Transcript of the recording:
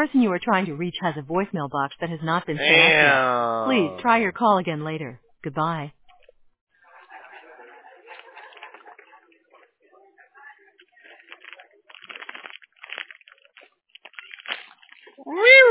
person you are trying to reach has a voicemail box that has not been selected. Damn. Please try your call again later. Goodbye. Woo!